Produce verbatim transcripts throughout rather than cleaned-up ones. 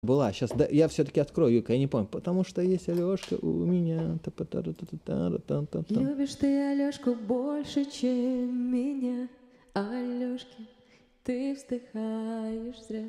Была. Сейчас да, я все-таки открою, Юка, я не помню. Потому что есть Алешка у меня. Любишь ты Алешку больше, чем меня. Алешки, ты вздыхаешь зря.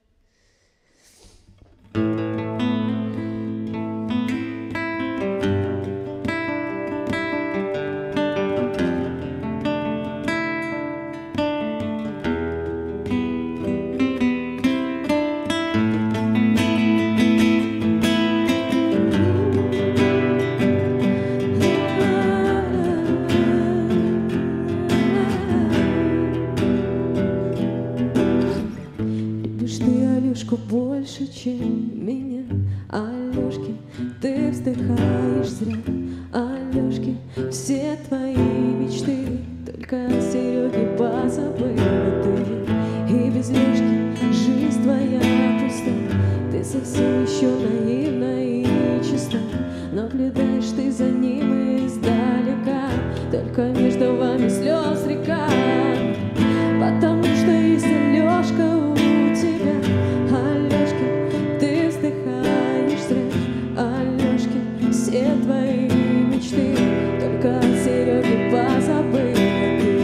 Любишь ты Алешку больше, чем меня. Алешки, ты вздыхаешь зря. Алешки, все твои мечты только о Сереге позабыла ты. И без Лешки жизнь твоя пуста. Ты совсем еще наивна и чиста. Наблюдаешь ты за ним издалека. Только между вами слез река. Потому что есть Алешка у тебя. Алешки, ты вздыхаешь зря. Алешки, все твои мечты только от Сереги позабыла ты.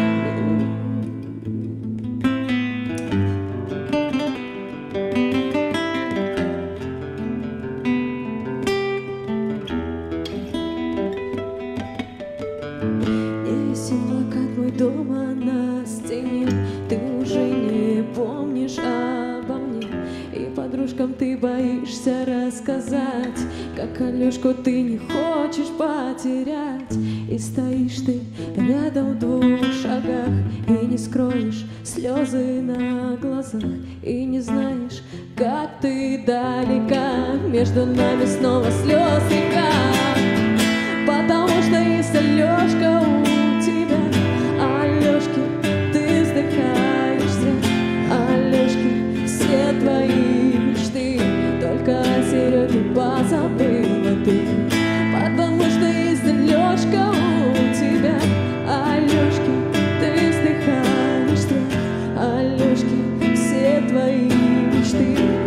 Не весела, как мой дома на стене. Ты уже не помнишь обо мне. И подружкам ты боишься рассказать, как Алешку ты не хочешь потерять. И стоишь ты рядом в двух шагах, и не скроешь слезы на глазах. И не знаешь, как ты далека. Между нами снова слез река. Потому что есть Алешка у тебя. Алешки, ты вздыхаешь зря. Алешки, все твои мечты только о Сереге позабыла ты. Потому что есть Алешка у тебя. Алешки, ты вздыхаешь зря. Алешки, все твои мечты